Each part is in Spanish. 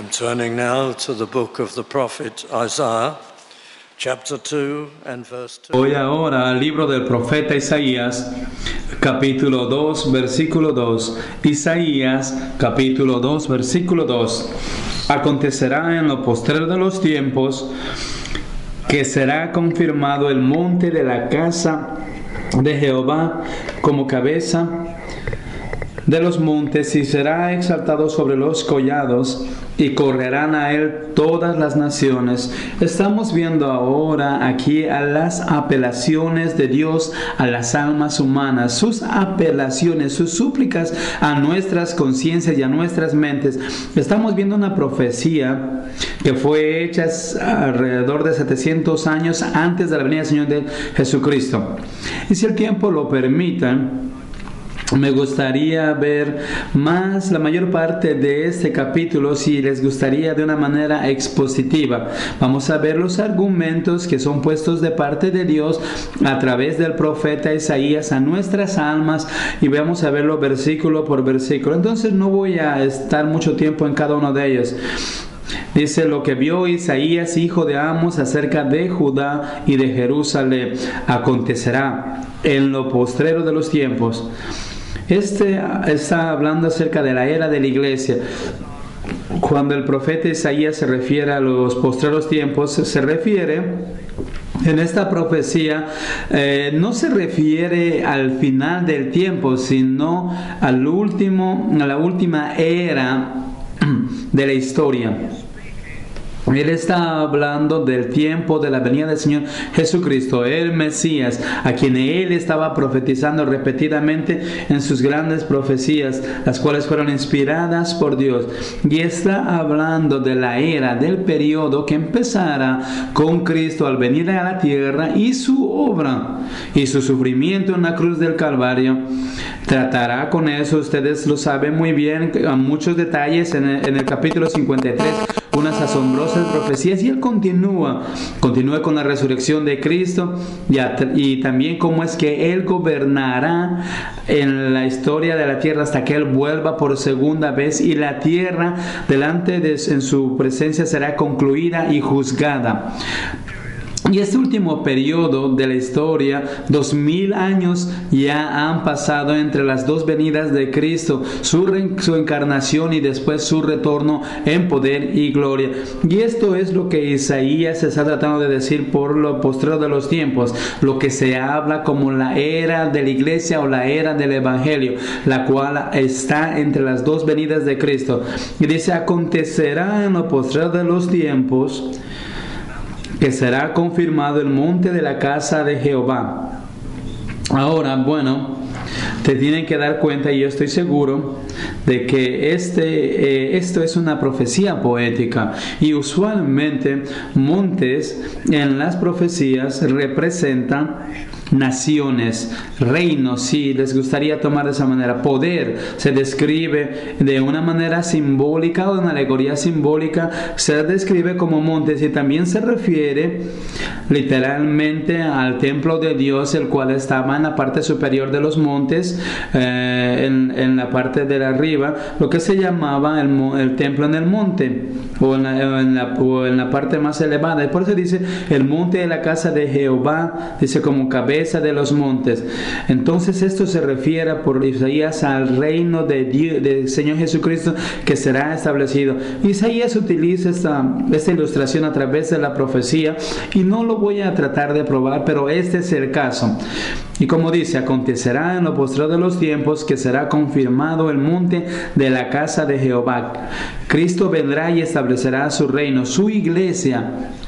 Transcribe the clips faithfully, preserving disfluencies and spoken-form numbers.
I'm turning now to the book of the prophet Isaiah, chapter two and verse two. Voy ahora al libro del profeta Isaías, capítulo dos, versículo dos. Isaías, capítulo dos, versículo dos. Acontecerá en lo postrero de los tiempos que será confirmado el monte de la casa de Jehová como cabeza de los montes, y será exaltado sobre los collados, y correrán a él todas las naciones. Estamos viendo ahora aquí a las apelaciones de Dios a las almas humanas, sus apelaciones, sus súplicas a nuestras conciencias y a nuestras mentes. Estamos viendo una profecía que fue hecha alrededor de setecientos años antes de la venida del Señor de Jesucristo. Y si el tiempo lo permite, me gustaría ver más la mayor parte de este capítulo, si les gustaría, de una manera expositiva. Vamos a ver los argumentos que son puestos de parte de Dios a través del profeta Isaías a nuestras almas, y vamos a verlo versículo por versículo. Entonces no voy a estar mucho tiempo en cada uno de ellos. Dice: lo que vio Isaías, hijo de Amos, acerca de Judá y de Jerusalén, acontecerá en lo postrero de los tiempos. Este está hablando acerca de la era de la iglesia. Cuando el profeta Isaías se refiere a los postreros tiempos, se refiere en esta profecía, eh, no se refiere al final del tiempo, sino al último, a la última era de la historia. Él está hablando del tiempo de la venida del Señor Jesucristo, el Mesías, a quien Él estaba profetizando repetidamente en sus grandes profecías, las cuales fueron inspiradas por Dios. Y está hablando de la era, del periodo que empezará con Cristo al venir a la tierra, y su obra y su sufrimiento en la cruz del Calvario. Tratará con eso, ustedes lo saben muy bien, a muchos detalles en el, en el capítulo cincuenta y tres, unas asombrosas profecías, y él continúa, continúa con la resurrección de Cristo, y, a, y también cómo es que él gobernará en la historia de la tierra hasta que él vuelva por segunda vez, y la tierra delante de en su presencia será concluida y juzgada. Y este último periodo de la historia, dos mil años ya han pasado entre las dos venidas de Cristo, su, re, su encarnación y después su retorno en poder y gloria. Y esto es lo que Isaías está tratando de decir por lo postrero de los tiempos, lo que se habla como la era de la iglesia o la era del evangelio, la cual está entre las dos venidas de Cristo. Y dice: acontecerá en lo postrero de los tiempos que será confirmado el monte de la casa de Jehová. Ahora, bueno, te tienen que dar cuenta, y yo estoy seguro de que este, eh, esto es una profecía poética, y usualmente montes en las profecías representan naciones, reinos, si les gustaría tomar de esa manera. Poder se describe de una manera simbólica o de una alegoría simbólica, se describe como montes, y también se refiere literalmente al templo de Dios, el cual estaba en la parte superior de los montes, eh, en, en la parte de arriba, lo que se llamaba el, el templo en el monte, o en, la, en la, o en la parte más elevada. Y por eso dice el monte de la casa de Jehová, dice como cabeza de los montes. Entonces esto se refiere por Isaías al reino de Dios, del Señor Jesucristo, que será establecido. Isaías utiliza esta, esta ilustración a través de la profecía, y no lo voy a tratar de probar, pero este es el caso. Y como dice: acontecerá en lo postrero de los tiempos que será confirmado el monte de la casa de Jehová. Cristo vendrá y establecerá su reino, su iglesia,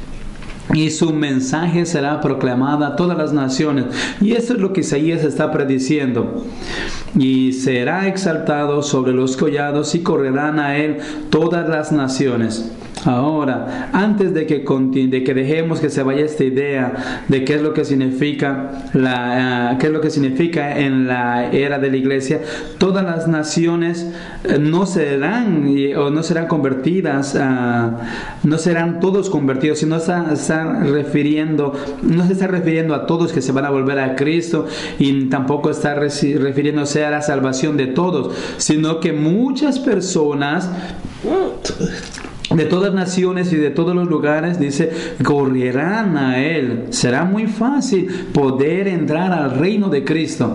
y su mensaje será proclamada a todas las naciones. Y esto es lo que Isaías está prediciendo. Y será exaltado sobre los collados, y correrán a él todas las naciones. Ahora, antes de que, de que dejemos que se vaya esta idea de qué es lo que significa la, uh, qué es lo que significa en la era de la iglesia, todas las naciones uh, no serán o no serán convertidas, uh, no serán todos convertidos, sino está, está refiriendo, no se está refiriendo a todos que se van a volver a Cristo, y tampoco está refiriéndose a la salvación de todos, sino que muchas personas de todas naciones y de todos los lugares, dice, correrán a Él. Será muy fácil poder entrar al reino de Cristo.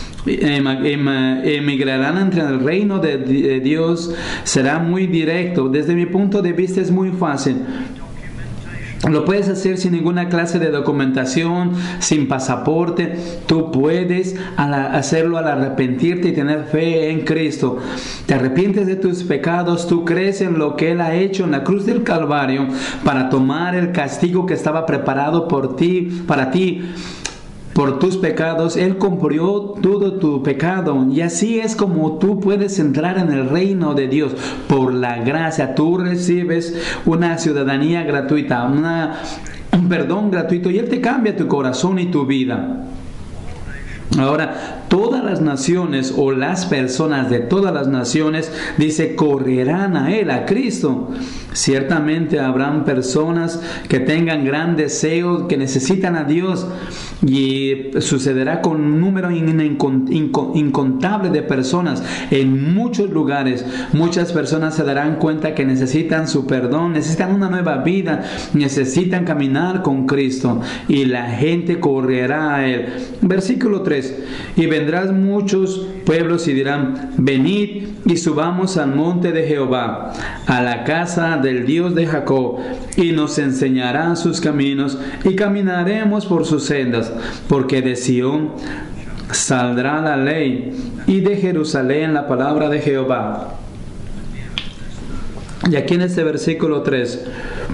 Emigrarán entre el reino de Dios. Será muy directo. Desde mi punto de vista es muy fácil. Lo puedes hacer sin ninguna clase de documentación, sin pasaporte. Tú puedes hacerlo al arrepentirte y tener fe en Cristo. Te arrepientes de tus pecados, tú crees en lo que Él ha hecho en la cruz del Calvario para tomar el castigo que estaba preparado por ti, para ti. Por tus pecados, Él cumplió todo tu pecado, y así es como tú puedes entrar en el reino de Dios. Por la gracia, tú recibes una ciudadanía gratuita, una, un perdón gratuito, y Él te cambia tu corazón y tu vida. Ahora, todas las naciones o las personas de todas las naciones, dice, correrán a Él, a Cristo. Ciertamente habrán personas que tengan gran deseo, que necesitan a Dios, y sucederá con un número incontable de personas en muchos lugares. Muchas personas se darán cuenta que necesitan su perdón, necesitan una nueva vida, necesitan caminar con Cristo, y la gente correrá a Él. Versículo tres. Y vendrán muchos pueblos y dirán, venid y subamos al monte de Jehová, a la casa del Dios de Jacob, y nos enseñará sus caminos, y caminaremos por sus sendas, porque de Sión saldrá la ley, y de Jerusalén la palabra de Jehová. Y aquí en este versículo tres,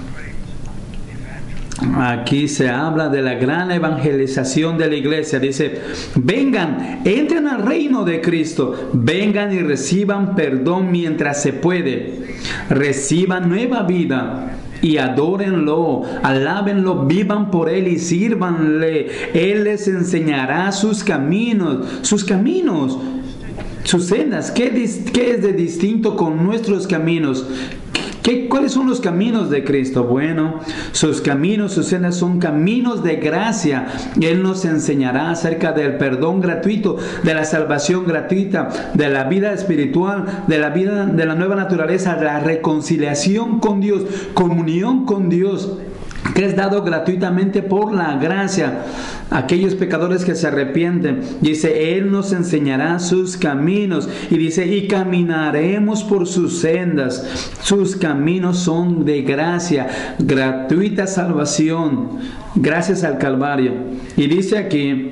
aquí se habla de la gran evangelización de la iglesia. Dice, vengan, entren al reino de Cristo, vengan y reciban perdón mientras se puede, reciban nueva vida y adórenlo, alábenlo, vivan por Él y sírvanle. Él les enseñará sus caminos, sus caminos, sus sendas. ¿Qué, qué es de distinto con nuestros caminos? ¿Qué, ¿Cuáles son los caminos de Cristo? Bueno, sus caminos, sus sendas son caminos de gracia. Él nos enseñará acerca del perdón gratuito, de la salvación gratuita, de la vida espiritual, de la vida de la nueva naturaleza, de la reconciliación con Dios, comunión con Dios, que es dado gratuitamente por la gracia. Aquellos pecadores que se arrepienten, dice, Él nos enseñará sus caminos, y dice, y caminaremos por sus sendas. Sus caminos son de gracia, gratuita salvación, gracias al Calvario. Y dice aquí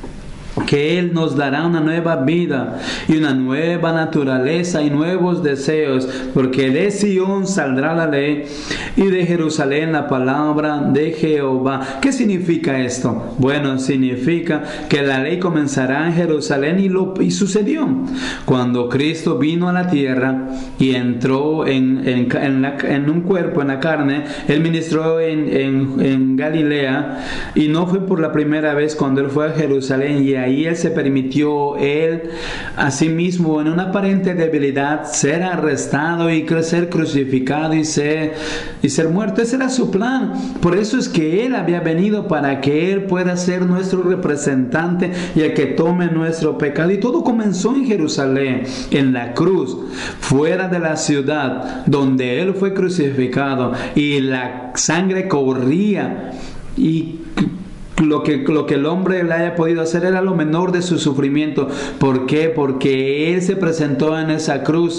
que Él nos dará una nueva vida y una nueva naturaleza y nuevos deseos, porque de Sión saldrá la ley y de Jerusalén la palabra de Jehová. ¿Qué significa esto? Bueno, significa que la ley comenzará en Jerusalén, y, lo, y sucedió. Cuando Cristo vino a la tierra y entró en, en, en, la, en un cuerpo, en la carne, Él ministró en, en, en Galilea, y no fue por la primera vez cuando Él fue a Jerusalén, y ahí Él se permitió, Él a sí mismo, en una aparente debilidad, ser arrestado y ser crucificado y ser, y ser muerto. Ese era su plan. Por eso es que Él había venido, para que Él pueda ser nuestro representante y el que tome nuestro pecado. Y todo comenzó en Jerusalén, en la cruz, fuera de la ciudad donde Él fue crucificado, y la sangre corría, y Lo que, lo que el hombre le haya podido hacer era lo menor de su sufrimiento. ¿Por qué? Porque Él se presentó en esa cruz,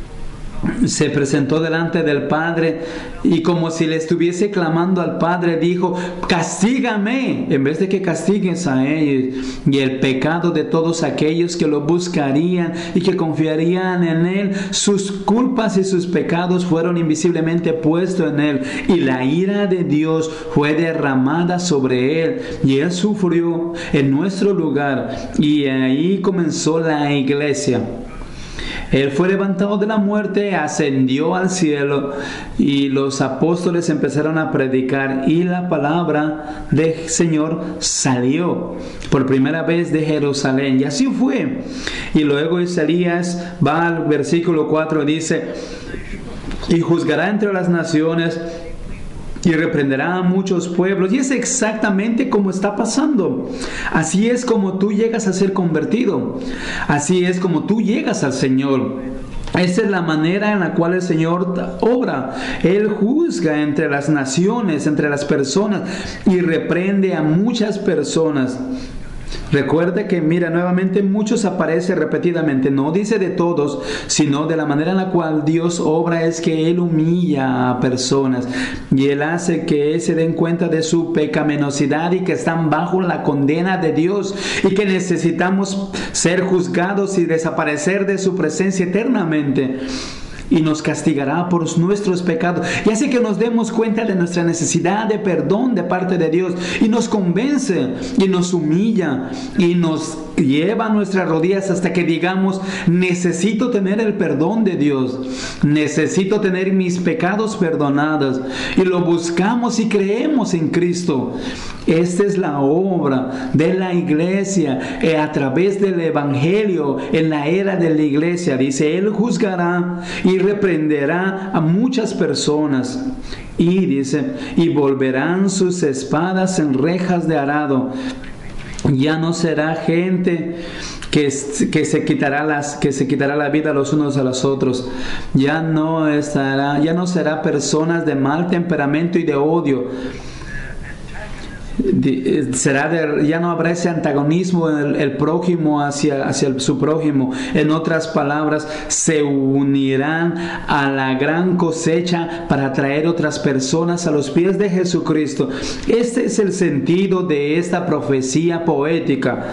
se presentó delante del Padre, y como si le estuviese clamando al Padre, dijo, castígame, en vez de que castigues a ellos. Y el pecado de todos aquellos que lo buscarían y que confiarían en Él, sus culpas y sus pecados fueron invisiblemente puestos en Él, y la ira de Dios fue derramada sobre Él, y Él sufrió en nuestro lugar, y ahí comenzó la iglesia. Él fue levantado de la muerte, ascendió al cielo, y los apóstoles empezaron a predicar, y la palabra del Señor salió por primera vez de Jerusalén, y así fue. Y luego Isaías va al versículo cuatro, dice, y juzgará entre las naciones y reprenderá a muchos pueblos. Y es exactamente como está pasando. Así es como tú llegas a ser convertido. Así es como tú llegas al Señor. Esa es la manera en la cual el Señor obra. Él juzga entre las naciones, entre las personas, y reprende a muchas personas. Recuerde que, mira, nuevamente muchos aparece repetidamente, no dice de todos, sino de la manera en la cual Dios obra es que Él humilla a personas y Él hace que se den cuenta de su pecaminosidad y que están bajo la condena de Dios y que necesitamos ser juzgados y desaparecer de su presencia eternamente. Y nos castigará por nuestros pecados y hace que nos demos cuenta de nuestra necesidad de perdón de parte de Dios y nos convence y nos humilla y nos lleva a nuestras rodillas hasta que digamos: necesito tener el perdón de Dios, necesito tener mis pecados perdonados, y lo buscamos y creemos en Cristo. Esta es la obra de la iglesia eh, a través del evangelio en la era de la iglesia. Dice: Él juzgará y reprenderá a muchas personas. Y dice: y volverán sus espadas en rejas de arado. Ya no será gente que, que, se quitará las, que se quitará la vida los unos a los otros. Ya no estará, ya no será personas de mal temperamento y de odio. Será de, ya no habrá ese antagonismo el, el prójimo hacia, hacia el, su prójimo. En otras palabras, se unirán a la gran cosecha para traer otras personas a los pies de Jesucristo. Este es el sentido de esta profecía poética.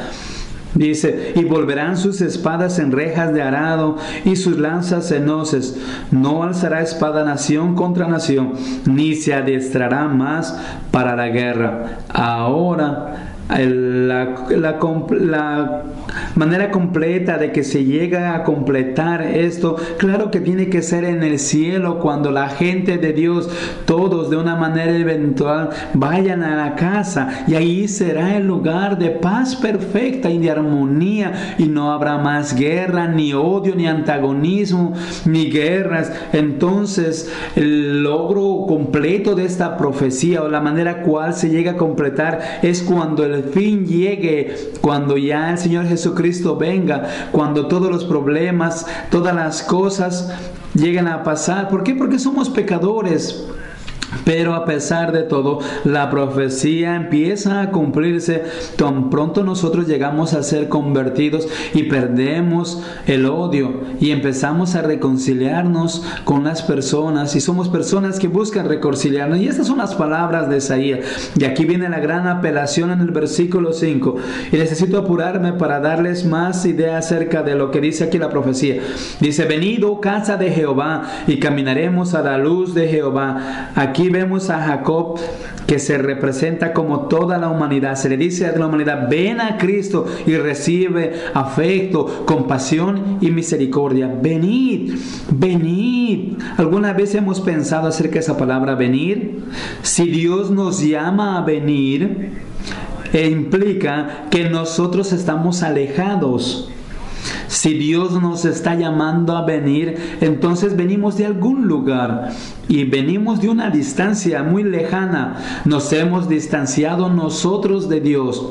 Dice: y volverán sus espadas en rejas de arado y sus lanzas en hoces. No alzará espada nación contra nación, ni se adiestrará más para la guerra. Ahora, el, la, la, la manera completa de que se llega a completar esto, claro que tiene que ser en el cielo, cuando la gente de Dios, todos de una manera eventual, vayan a la casa, y ahí será el lugar de paz perfecta y de armonía, y no habrá más guerra, ni odio, ni antagonismo, ni guerras. Entonces, el logro completo de esta profecía, o la manera cual se llega a completar, es cuando el fin llegue, cuando ya el Señor Jesucristo venga, cuando todos los problemas, todas las cosas lleguen a pasar. ¿Por qué? Porque somos pecadores. Pero a pesar de todo, la profecía empieza a cumplirse tan pronto nosotros llegamos a ser convertidos y perdemos el odio y empezamos a reconciliarnos con las personas, y somos personas que buscan reconciliarnos. Y estas son las palabras de Isaías. Y aquí viene la gran apelación en el versículo cinco. Y necesito apurarme para darles más idea acerca de lo que dice aquí la profecía. Dice: venid, oh casa de Jehová, y caminaremos a la luz de Jehová. Aquí vemos a Jacob, que se representa como toda la humanidad. Se le dice a la humanidad: ven a Cristo y recibe afecto, compasión y misericordia. Venid, venid. ¿Alguna vez hemos pensado acerca de esa palabra venir? Si Dios nos llama a venir, e implica que nosotros estamos alejados. Si Dios nos está llamando a venir, entonces venimos de algún lugar y venimos de una distancia muy lejana. Nos hemos distanciado nosotros de Dios.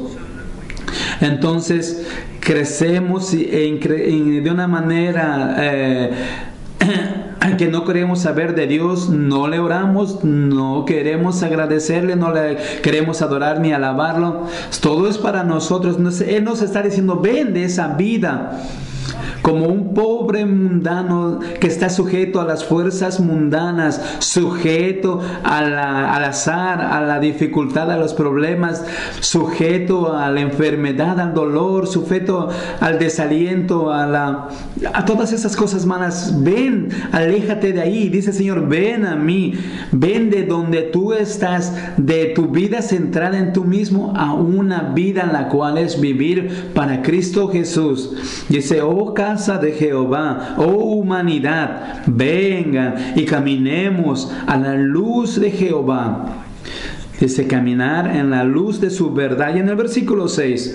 Entonces crecemos de una manera eh, que no queremos saber de Dios, no le oramos, no queremos agradecerle, no le queremos adorar ni alabarlo. Todo es para nosotros. Él nos está diciendo: ven de esa vida. Como un pobre mundano que está sujeto a las fuerzas mundanas, sujeto a la, al azar, a la dificultad, a los problemas, sujeto a la enfermedad, al dolor, sujeto al desaliento, a, la, a todas esas cosas malas. Ven, aléjate de ahí. Dice el Señor: ven a mí, ven de donde tú estás, de tu vida centrada en tú mismo, a una vida en la cual es vivir para Cristo Jesús. Dice: oh casa de Jehová, oh humanidad, vengan y caminemos a la luz de Jehová. Dice: caminar en la luz de su verdad. Y en el versículo seis,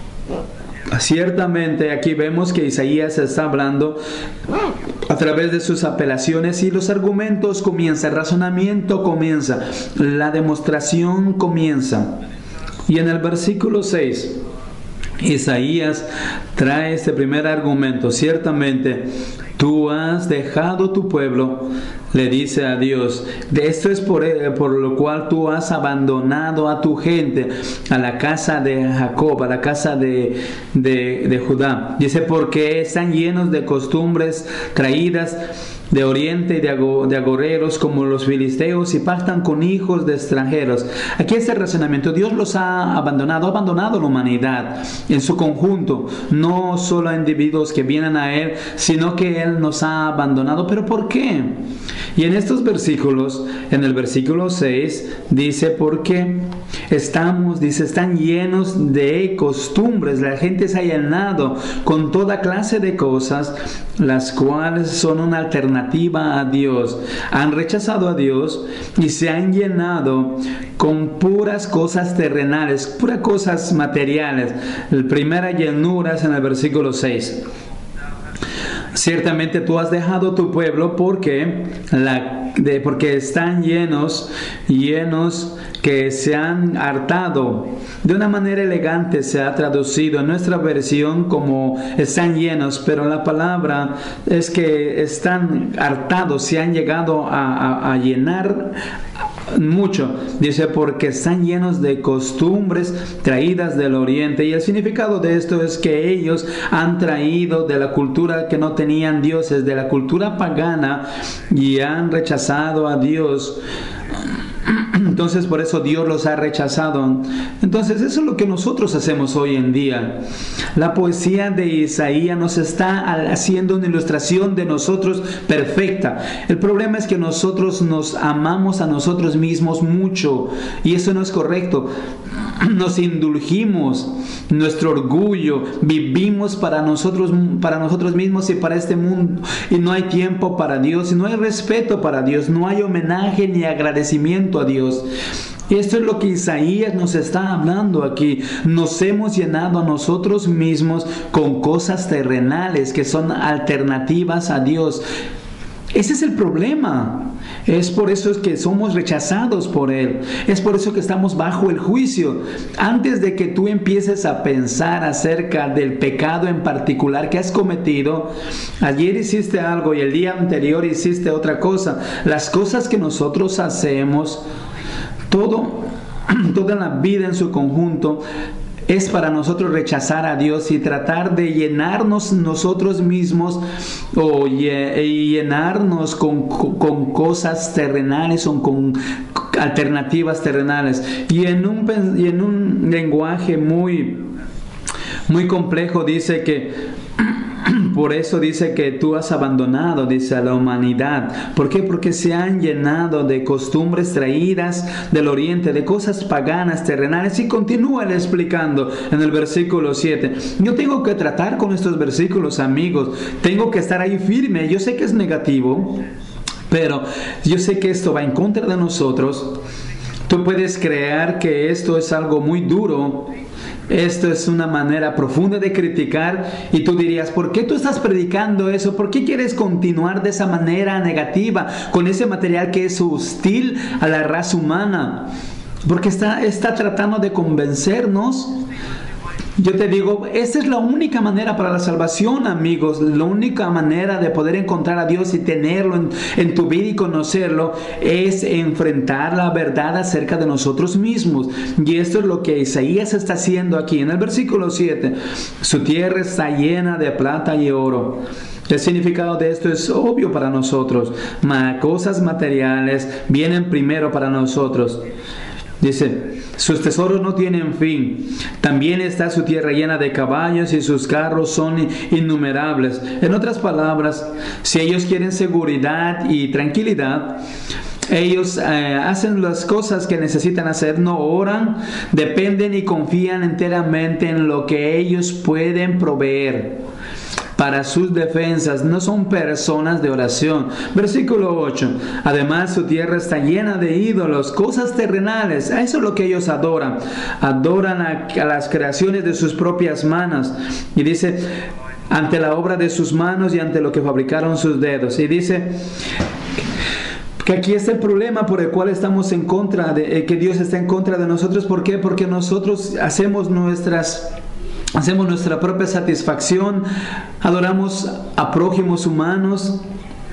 ciertamente aquí vemos que Isaías está hablando a través de sus apelaciones, y los argumentos comienzan, el razonamiento comienza, la demostración comienza. Y en el versículo seis, Isaías trae este primer argumento: ciertamente Tú has dejado tu pueblo, le dice a Dios. De esto es por, por lo cual tú has abandonado a tu gente, a la casa de Jacob, a la casa de, de, de Judá. Dice, porque están llenos de costumbres traídas de oriente y de, ago, de agoreros como los filisteos y pactan con hijos de extranjeros. Aquí este razonamiento, Dios los ha abandonado, ha abandonado la humanidad en su conjunto, no solo a individuos que vienen a Él, sino que Él nos ha abandonado. ¿Pero por qué? Y en estos versículos, en el versículo seis, dice, porque estamos, dice, están llenos de costumbres, la gente se ha llenado con toda clase de cosas, las cuales son una alternativa a Dios. Han rechazado a Dios y se han llenado con puras cosas terrenales, puras cosas materiales. La primera llenura es en el versículo seis. Ciertamente tú has dejado tu pueblo porque, la, de, porque están llenos, llenos que se han hartado. De una manera elegante se ha traducido en nuestra versión como están llenos, pero la palabra es que están hartados, se han llegado a, a, a llenar mucho. Dice, porque están llenos de costumbres traídas del oriente. Y el significado de esto es que ellos han traído de la cultura que no tenían dioses, de la cultura pagana, y han rechazado a Dios. Entonces por eso Dios los ha rechazado. Entonces eso es lo que nosotros hacemos hoy en día. La poesía de Isaías nos está haciendo una ilustración de nosotros perfecta. El problema es que nosotros nos amamos a nosotros mismos mucho y eso no es correcto. Nos indulgimos nuestro orgullo, vivimos para nosotros, para nosotros mismos y para este mundo, y no hay tiempo para Dios, y no hay respeto para Dios, no hay homenaje ni agradecimiento a Dios. Y esto es lo que Isaías nos está hablando aquí. Nos hemos llenado a nosotros mismos con cosas terrenales que son alternativas a Dios. Ese es el problema. Es por eso es que somos rechazados por Él. Es por eso que estamos bajo el juicio. Antes de que tú empieces a pensar acerca del pecado en particular que has cometido, ayer hiciste algo y el día anterior hiciste otra cosa. Las cosas que nosotros hacemos, todo, toda la vida en su conjunto, es para nosotros rechazar a Dios y tratar de llenarnos nosotros mismos o llenarnos con, con cosas terrenales o con alternativas terrenales. Y en un, y en un lenguaje muy, muy complejo dice que por eso dice que tú has abandonado, dice, a la humanidad. ¿Por qué? Porque se han llenado de costumbres traídas del oriente, de cosas paganas, terrenales. Y continúa él explicando en el versículo siete. Yo tengo que tratar con estos versículos, amigos. Tengo que estar ahí firme. Yo sé que es negativo, pero yo sé que esto va en contra de nosotros. Tú puedes creer que esto es algo muy duro. Esto es una manera profunda de criticar y tú dirías, ¿por qué tú estás predicando eso? ¿Por qué quieres continuar de esa manera negativa con ese material que es hostil a la raza humana? Porque está, está tratando de convencernos. Yo te digo, esa es la única manera para la salvación, amigos. La única manera de poder encontrar a Dios y tenerlo en, en tu vida y conocerlo es enfrentar la verdad acerca de nosotros mismos. Y esto es lo que Isaías está haciendo aquí en el versículo siete. Su tierra está llena de plata y oro. El significado de esto es obvio para nosotros. Ma, cosas materiales vienen primero para nosotros. Dice, sus tesoros no tienen fin. También está su tierra llena de caballos y sus carros son innumerables. En otras palabras, si ellos quieren seguridad y tranquilidad, ellos eh, hacen las cosas que necesitan hacer, no oran, dependen y confían enteramente en lo que ellos pueden proveer para sus defensas. No son personas de oración. Versículo ocho. Además su tierra está llena de ídolos, cosas terrenales. Eso es lo que ellos adoran. Adoran a, a las creaciones de sus propias manos. Y dice, ante la obra de sus manos y ante lo que fabricaron sus dedos. Y dice que aquí está el problema por el cual estamos en contra de, eh, que Dios está en contra de nosotros. ¿Por qué? Porque nosotros hacemos nuestras hacemos nuestra propia satisfacción, adoramos a prójimos humanos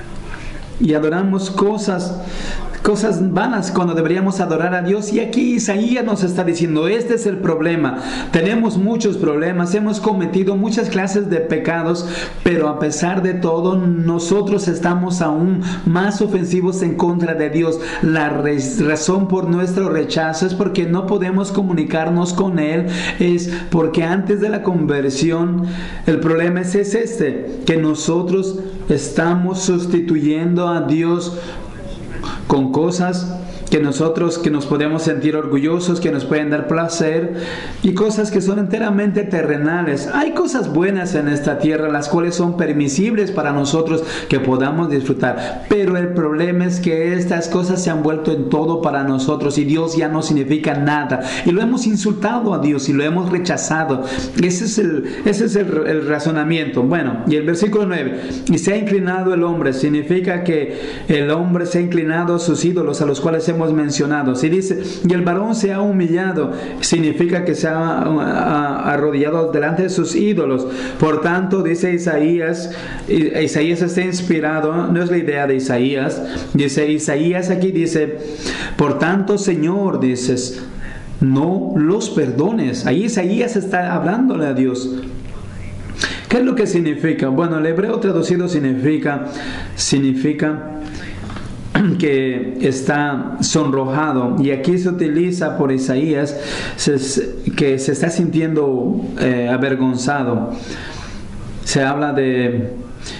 y adoramos cosas cosas vanas cuando deberíamos adorar a Dios. Y aquí Isaías nos está diciendo, este es el problema. Tenemos muchos problemas, hemos cometido muchas clases de pecados, pero a pesar de todo, nosotros estamos aún más ofensivos en contra de Dios. La razón por nuestro rechazo es porque no podemos comunicarnos con Él, es porque antes de la conversión, el problema es, es este, que nosotros estamos sustituyendo a Dios con cosas que nosotros que nos podemos sentir orgullosos, que nos pueden dar placer, y cosas que son enteramente terrenales. Hay cosas buenas en esta tierra, las cuales son permisibles para nosotros que podamos disfrutar, pero el problema es que estas cosas se han vuelto en todo para nosotros y Dios ya no significa nada, y lo hemos insultado a Dios y lo hemos rechazado. Ese es el, ese es el, el razonamiento. Bueno, y el versículo nueve, y se ha inclinado el hombre, significa que el hombre se ha inclinado a sus ídolos, a los cuales hemos mencionado. Si dice, y el varón se ha humillado, significa que se ha arrodillado delante de sus ídolos. Por tanto, dice Isaías, Isaías está inspirado, no es la idea de Isaías, dice Isaías aquí, dice, por tanto, Señor, dices, no los perdones. Ahí Isaías está hablándole a Dios. ¿Qué es lo que significa? Bueno, el hebreo traducido significa, significa que está sonrojado, y aquí se utiliza por Isaías que se está sintiendo eh, avergonzado. Se habla de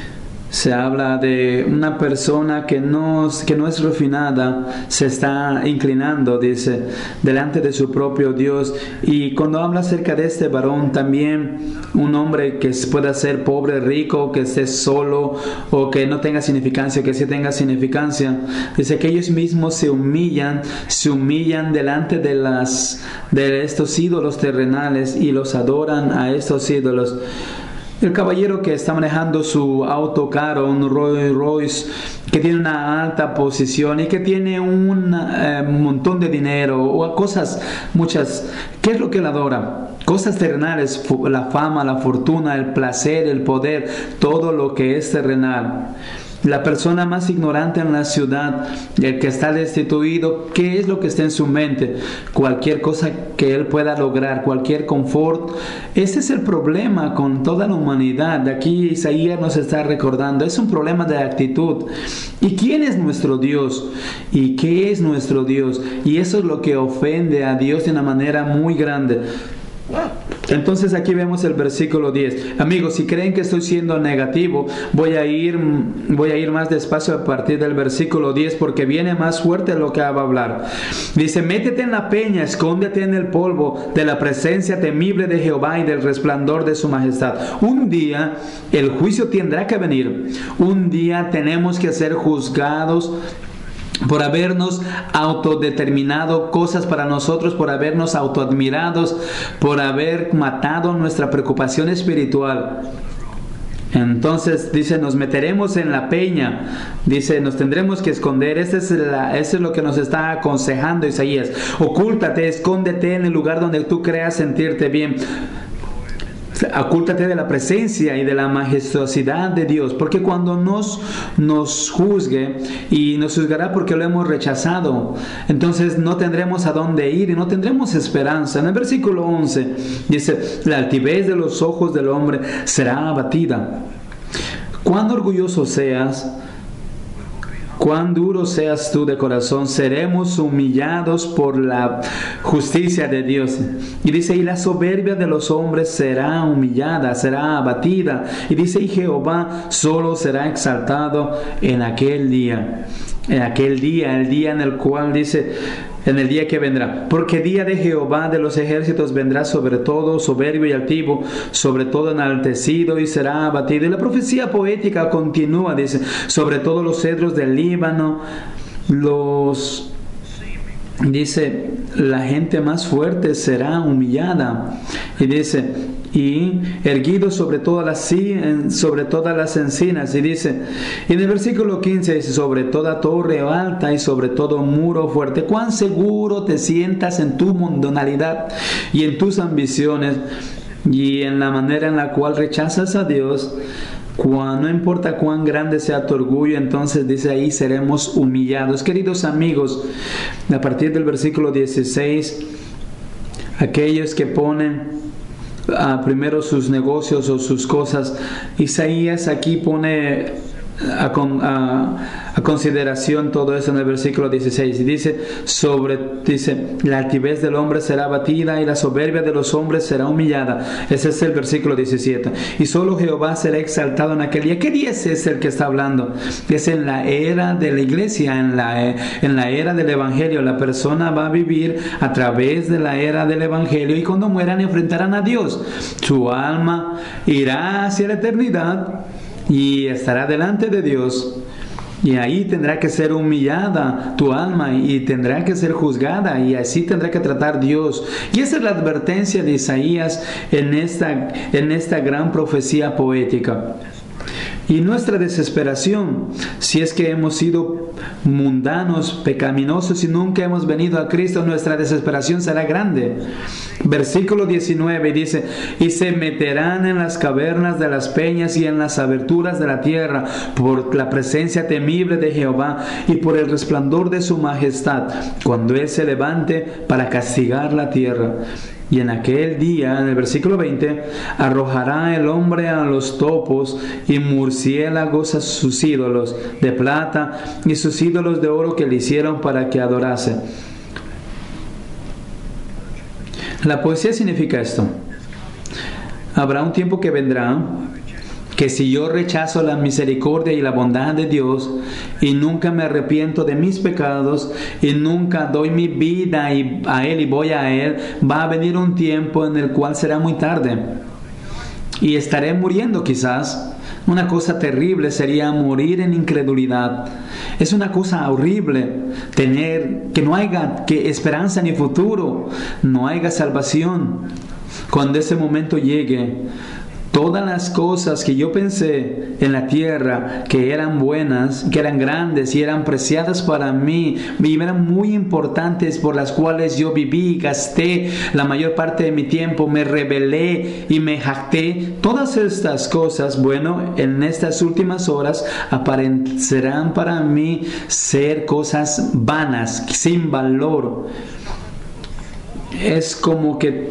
Se habla de una persona que no, que no es refinada, se está inclinando, dice, delante de su propio Dios. Y cuando habla acerca de este varón, también un hombre que pueda ser pobre, rico, que esté solo o que no tenga significancia, que sí tenga significancia, dice que ellos mismos se humillan, se humillan delante de, las, de estos ídolos terrenales y los adoran a estos ídolos. El caballero que está manejando su auto caro, un Rolls Royce, que tiene una alta posición y que tiene un eh, montón de dinero o cosas, muchas, ¿qué es lo que él adora? Cosas terrenales, la fama, la fortuna, el placer, el poder, todo lo que es terrenal. La persona más ignorante en la ciudad, el que está destituido, ¿qué es lo que está en su mente? Cualquier cosa que él pueda lograr, cualquier confort. Ese es el problema con toda la humanidad. Aquí Isaías nos está recordando, es un problema de actitud. ¿Y quién es nuestro Dios? ¿Y qué es nuestro Dios? Y eso es lo que ofende a Dios de una manera muy grande. Entonces aquí vemos el versículo diez. Amigos, si creen que estoy siendo negativo, voy a ir voy a ir más despacio a partir del versículo diez, porque viene más fuerte lo que va a hablar. Dice, métete en la peña, escóndete en el polvo de la presencia temible de Jehová y del resplandor de su majestad. Un día el juicio tendrá que venir. Un día tenemos que ser juzgados por habernos autodeterminado cosas para nosotros, por habernos autoadmirados, por haber matado nuestra preocupación espiritual. Entonces dice, nos meteremos en la peña, dice, nos tendremos que esconder. Este es la, eso es lo que nos está aconsejando Isaías. Ocúltate, escóndete en el lugar donde tú creas sentirte bien. Ocúltate de la presencia y de la majestuosidad de Dios, porque cuando nos, nos juzgue, y nos juzgará porque lo hemos rechazado, entonces no tendremos a dónde ir y no tendremos esperanza. En el versículo once dice, la altivez de los ojos del hombre será abatida. Cuán orgulloso seas, cuán duro seas tú de corazón, seremos humillados por la justicia de Dios. Y dice, y la soberbia de los hombres será humillada, será abatida. Y dice, y Jehová solo será exaltado en aquel día. En aquel día, el día en el cual dice, en el día que vendrá. Porque día de Jehová de los ejércitos vendrá sobre todo soberbio y altivo, sobre todo enaltecido, y será abatido. Y la profecía poética continúa, dice, sobre todos los cedros del Líbano, los... dice, la gente más fuerte será humillada. Y dice, y erguido sobre todas las, sobre todas las encinas. Y dice, y en el versículo quince dice, sobre toda torre alta y sobre todo muro fuerte. Cuán seguro te sientas en tu mundanalidad y en tus ambiciones. Y en la manera en la cual rechazas a Dios, cuando, no importa cuán grande sea tu orgullo, entonces dice ahí seremos humillados. Queridos amigos, a partir del versículo dieciséis, aquellos que ponen uh, primero sus negocios o sus cosas, Isaías aquí pone a, con, a, a consideración todo eso en el versículo dieciséis, y dice, sobre, dice, la altivez del hombre será abatida y la soberbia de los hombres será humillada. Ese es el versículo diecisiete. Y solo Jehová será exaltado en aquel día. ¿Qué día es ese el que está hablando? Es en la era de la iglesia, en la, en la era del evangelio. La persona va a vivir a través de la era del evangelio, y cuando mueran enfrentarán a Dios. Su alma irá hacia la eternidad y estará delante de Dios, y ahí tendrá que ser humillada tu alma y tendrá que ser juzgada, y así tendrá que tratar Dios. Y esa es la advertencia de Isaías en esta, en esta gran profecía poética. Y nuestra desesperación, si es que hemos sido mundanos, pecaminosos y nunca hemos venido a Cristo, nuestra desesperación será grande. Versículo diecinueve dice, y se meterán en las cavernas de las peñas y en las aberturas de la tierra por la presencia temible de Jehová y por el resplandor de su majestad, cuando Él se levante para castigar la tierra. Y en aquel día, en el versículo veinte, arrojará el hombre a los topos y murciélagos a sus ídolos de plata y sus ídolos de oro que le hicieron para que adorase. La poesía significa esto. Habrá un tiempo que vendrá que si yo rechazo la misericordia y la bondad de Dios y nunca me arrepiento de mis pecados y nunca doy mi vida a Él y voy a Él, va a venir un tiempo en el cual será muy tarde y estaré muriendo quizás. Una cosa terrible sería morir en incredulidad. Es una cosa horrible tener que no haya que esperanza ni futuro, no haya salvación. Cuando ese momento llegue, todas las cosas que yo pensé en la tierra que eran buenas, que eran grandes y eran preciadas para mí, y eran muy importantes, por las cuales yo viví, gasté la mayor parte de mi tiempo, me rebelé y me jacté, todas estas cosas, bueno, en estas últimas horas aparecerán para mí ser cosas vanas, sin valor. Es como que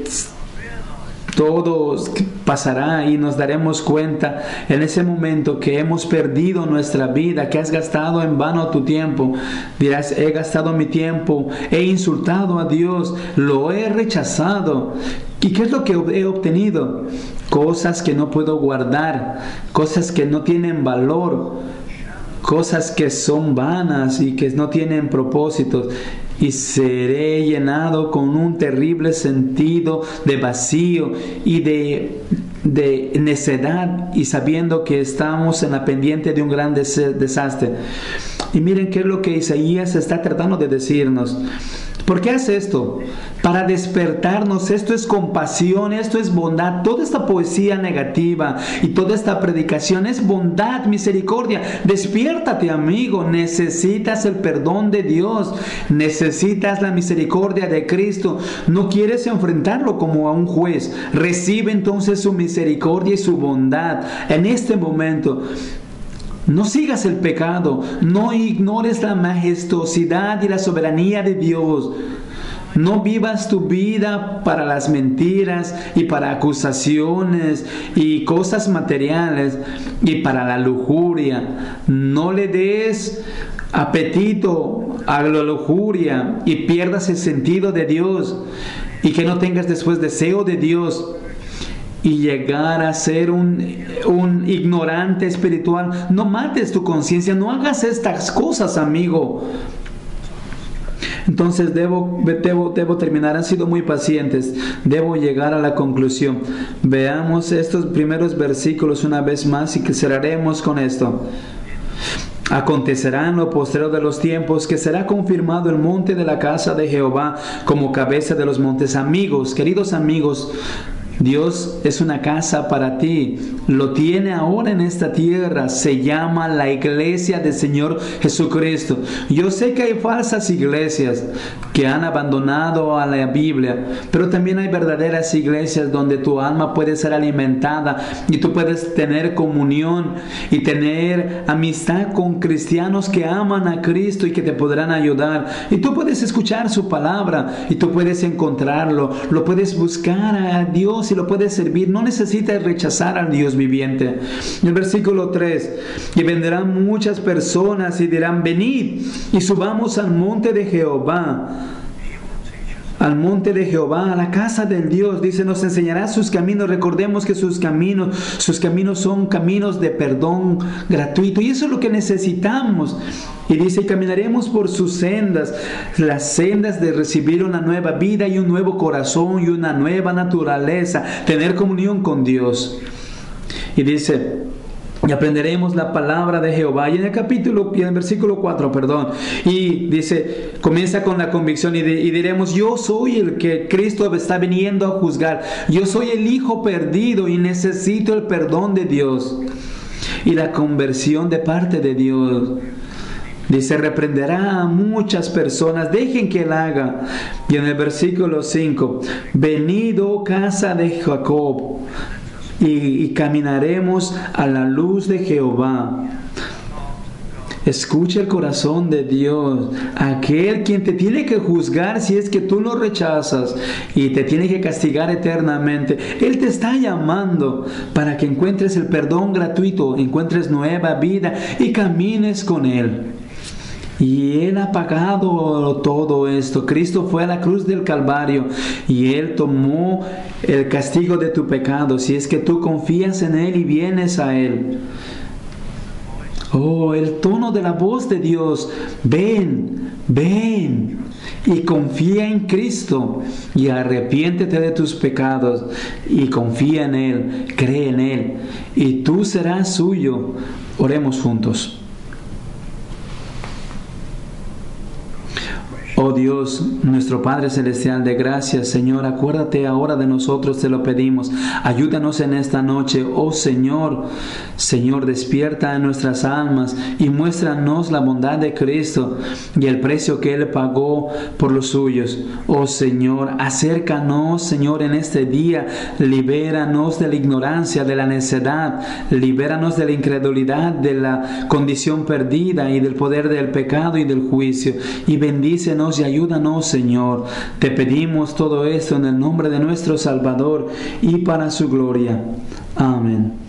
todo pasará y nos daremos cuenta en ese momento que hemos perdido nuestra vida, que has gastado en vano tu tiempo. Dirás, he gastado mi tiempo, he insultado a Dios, lo he rechazado. ¿Y qué es lo que he obtenido? Cosas que no puedo guardar, cosas que no tienen valor, cosas que son vanas y que no tienen propósitos. Y seré llenado con un terrible sentido de vacío y de, de necedad, y sabiendo que estamos en la pendiente de un gran des- desastre. Y miren qué es lo que Isaías está tratando de decirnos. ¿Por qué hace esto? Para despertarnos. Esto es compasión, esto es bondad. Toda esta poesía negativa y toda esta predicación es bondad, misericordia. Despiértate, amigo. Necesitas el perdón de Dios. Necesitas la misericordia de Cristo. No quieres enfrentarlo como a un juez. Recibe entonces su misericordia y su bondad en este momento. No sigas el pecado, no ignores la majestuosidad y la soberanía de Dios. No vivas tu vida para las mentiras y para acusaciones y cosas materiales y para la lujuria. No le des apetito a la lujuria y pierdas el sentido de Dios, y que no tengas después deseo de Dios y llegar a ser un, un ignorante espiritual. No mates tu conciencia, no hagas estas cosas, amigo. Entonces debo, debo, debo terminar. Han sido muy pacientes. Debo llegar a la conclusión. Veamos estos primeros versículos una vez más y que cerraremos con esto. Acontecerá en lo postrero de los tiempos que será confirmado el monte de la casa de Jehová como cabeza de los montes. Amigos, queridos amigos, Dios es una casa para ti, lo tiene ahora en esta tierra. Se llama la iglesia del Señor Jesucristo. Yo sé que hay falsas iglesias que han abandonado a la Biblia, pero también hay verdaderas iglesias donde tu alma puede ser alimentada y tú puedes tener comunión y tener amistad con cristianos que aman a Cristo y que te podrán ayudar. Y tú puedes escuchar su palabra y tú puedes encontrarlo, lo puedes buscar a Dios y lo puedes servir. No necesitas rechazar al Dios viviente. En el versículo tres, y vendrán muchas personas y dirán: venid y subamos al monte de Jehová, al monte de Jehová, a la casa del Dios. Dice, nos enseñará sus caminos. Recordemos que sus caminos, sus caminos son caminos de perdón gratuito, y eso es lo que necesitamos. Y dice, caminaremos por sus sendas, las sendas de recibir una nueva vida y un nuevo corazón y una nueva naturaleza, tener comunión con Dios. Y dice, y aprenderemos la palabra de Jehová. Y en el capítulo, y en el versículo cuatro, perdón, y dice, comienza con la convicción y, de, y diremos, yo soy el que Cristo está viniendo a juzgar. Yo soy el hijo perdido y necesito el perdón de Dios y la conversión de parte de Dios. Dice, reprenderá a muchas personas, dejen que él haga. Y en el versículo cinco, venid, oh casa de Jacob, y, y caminaremos a la luz de Jehová. Escucha el corazón de Dios, aquel quien te tiene que juzgar si es que tú lo rechazas y te tiene que castigar eternamente. Él te está llamando para que encuentres el perdón gratuito, encuentres nueva vida y camines con Él. Y Él ha pagado todo esto. Cristo fue a la cruz del Calvario y Él tomó el castigo de tu pecado. Si es que tú confías en Él y vienes a Él. Oh, el tono de la voz de Dios. Ven, ven y confía en Cristo y arrepiéntete de tus pecados y confía en Él, cree en Él y tú serás suyo. Oremos juntos. Oh Dios, nuestro Padre Celestial, de gracias, Señor, acuérdate ahora de nosotros, te lo pedimos. Ayúdanos en esta noche, oh Señor. Señor, despierta en nuestras almas y muéstranos la bondad de Cristo y el precio que Él pagó por los suyos. Oh Señor, acércanos, Señor, en este día. Libéranos de la ignorancia, de la necedad. Libéranos de la incredulidad, de la condición perdida y del poder del pecado y del juicio. Y bendícenos y ayúdanos, Señor. Te pedimos todo esto en el nombre de nuestro Salvador y para su gloria. Amén.